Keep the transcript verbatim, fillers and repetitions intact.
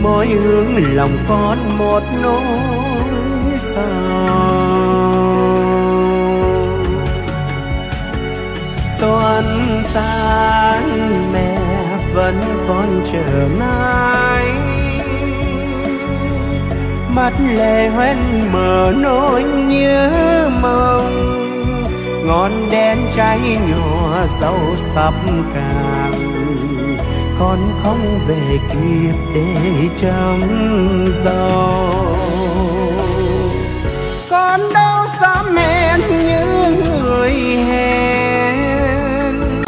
mỗi hướng lòng con một nỗi sầu. Tuần sáng mẹ vẫn còn chờ mãi, mắt lệ hoen mở nỗi nhớ mong. Ngọn đèn cháy nhỏ dẫu sắp càng, con không về kịp để chăm gió.